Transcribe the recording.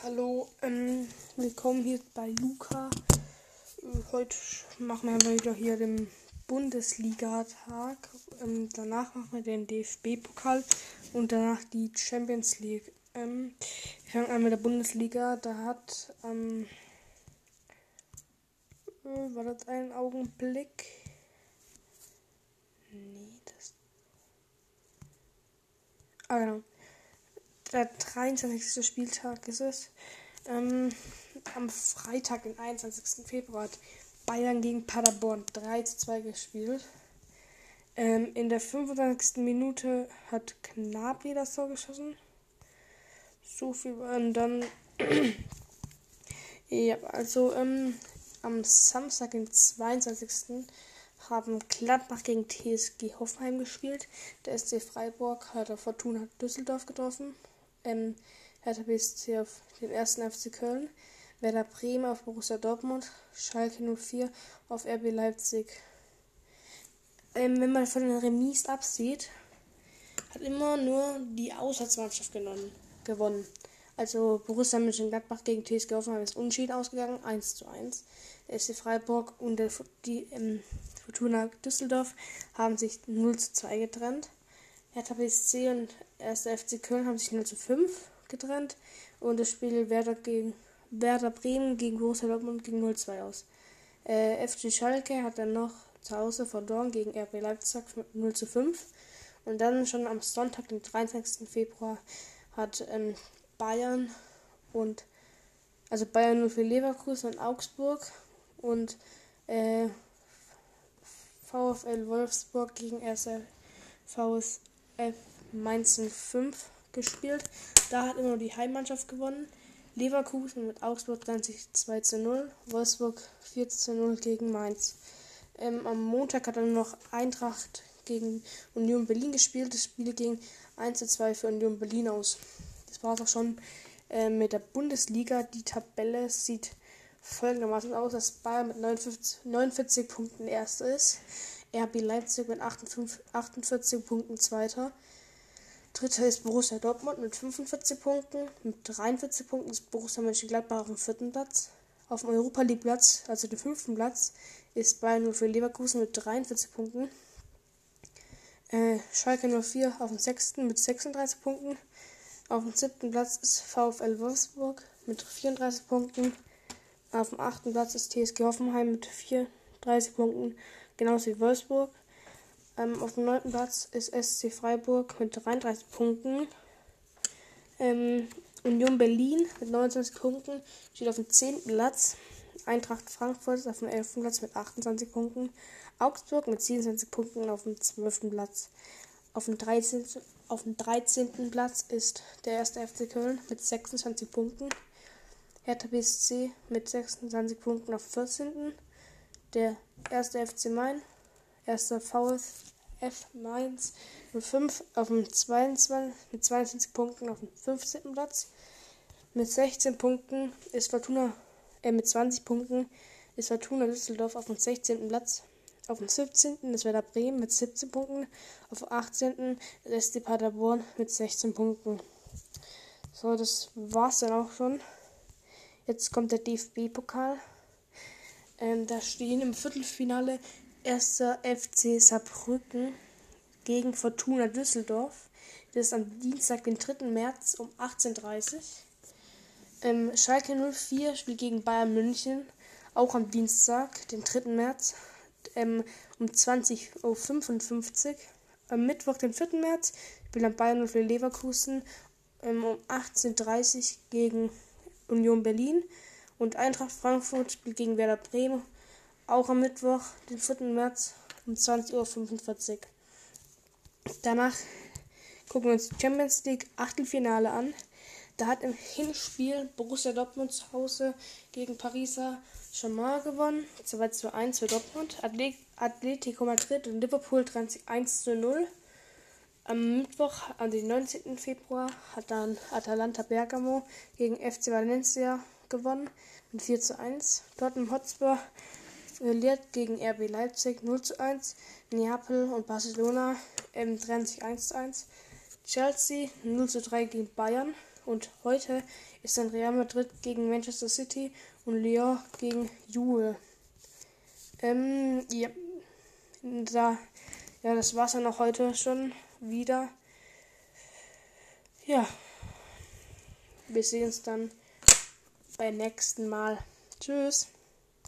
Hallo, willkommen hier bei Luca. Heute machen wir mal wieder hier den Bundesliga-Tag. Danach machen wir den DFB-Pokal und danach die Champions League. Wir fangen an mit der Bundesliga. Da hat war das einen Augenblick? Nee, genau. Der 23. Spieltag ist es. Am Freitag, den 21. Februar, hat Bayern gegen Paderborn 3:2 gespielt. In der 25. Minute hat Gnabry das Tor geschossen. So viel waren dann. Ja, also am Samstag, den 22. haben Gladbach gegen TSG Hoffenheim gespielt. Der SC Freiburg hat auf Fortuna Düsseldorf getroffen. Hertha BSC auf den 1. FC Köln, Werder Bremen auf Borussia Dortmund, Schalke 04 auf RB Leipzig. Wenn man von den Remis absieht, hat immer nur die Auswärtsmannschaft gewonnen. Also Borussia Mönchengladbach gegen TSG Hoffenheim ist unentschieden ausgegangen, 1:1. Der SC Freiburg und die Fortuna Düsseldorf haben sich 0:2 getrennt. Hertha BSC und 1. FC Köln haben sich 0:5 getrennt. Und das Spiel Werder Bremen gegen Borussia Dortmund ging 0:2 aus. FC Schalke hat dann noch zu Hause verloren gegen RB Leipzig mit 0:5. Und dann schon am Sonntag, den 23. Februar, hat Bayern 04 Leverkusen und Augsburg und VfL Wolfsburg gegen VfL Mainz 05 gespielt. Da hat immer die Heimmannschaft gewonnen. Leverkusen mit Augsburg dann sich 2:0, Wolfsburg 4:0 gegen Mainz. Am Montag hat dann noch Eintracht gegen Union Berlin gespielt. Das Spiel ging 1:2 für Union Berlin aus. Das war es auch schon mit der Bundesliga. Die Tabelle sieht folgendermaßen aus, dass Bayern mit 49 Punkten Erster ist. RB Leipzig mit 48 Punkten Zweiter. Dritter ist Borussia Dortmund mit 45 Punkten. Mit 43 Punkten ist Borussia Mönchengladbach auf dem 4. Platz. Auf dem Europa League Platz, also dem 5. Platz, ist Bayern 04 Leverkusen mit 43 Punkten. Schalke 04 auf dem 6. mit 36 Punkten. Auf dem 7. Platz ist VfL Wolfsburg mit 34 Punkten. Auf dem 8. Platz ist TSG Hoffenheim mit 34 Punkten, genauso wie Wolfsburg. Auf dem 9. Platz ist SC Freiburg mit 33 Punkten. Union Berlin mit 29 Punkten steht auf dem 10. Platz. Eintracht Frankfurt ist auf dem 11. Platz mit 28 Punkten. Augsburg mit 27 Punkten auf dem 12. Platz. Auf dem 13. Platz ist der 1. FC Köln mit 26 Punkten. Hertha BSC mit 26 Punkten auf dem 14. Der 1. FC Mainz, 1. VfF Mainz 05 auf dem 22, mit 22 Punkten auf dem 15. Platz. Mit 16 Punkten ist mit 20 Punkten ist Fortuna Düsseldorf auf dem 16. Platz. Auf dem 17. ist Werder Bremen mit 17 Punkten. Auf dem 18. ist SC Paderborn mit 16 Punkten. So, das war's dann auch schon. Jetzt kommt der DFB-Pokal. Da stehen im Viertelfinale 1. FC Saarbrücken gegen Fortuna Düsseldorf. Das ist am Dienstag, den 3. März um 18:30 Uhr. Schalke 04 spielt gegen Bayern München, auch am Dienstag, den 3. März um 20:55 Uhr. Am Mittwoch, den 4. März, spielt dann Bayern 04 Leverkusen um 18:30 Uhr gegen Union Berlin. Und Eintracht Frankfurt spielt gegen Werder Bremen, auch am Mittwoch, den 4. März um 20:45 Uhr. Danach gucken wir uns die Champions League Achtelfinale an. Da hat im Hinspiel Borussia Dortmund zu Hause gegen Paris Saint-Germain gewonnen. 2:1 für Dortmund. Atletico Madrid und Liverpool 1:0. Am Mittwoch, an den 19. Februar, hat dann Atalanta Bergamo gegen FC Valencia gewonnen mit 4:1. Tottenham Hotspur verliert gegen RB Leipzig 0:1. Neapel und Barcelona trennen sich 1:1. Chelsea 0:3 gegen Bayern. Und heute ist dann Real Madrid gegen Manchester City und Lyon gegen Juve. Ja. Das war's dann auch heute schon wieder. Ja, wir sehen uns dann beim nächsten Mal. Tschüss.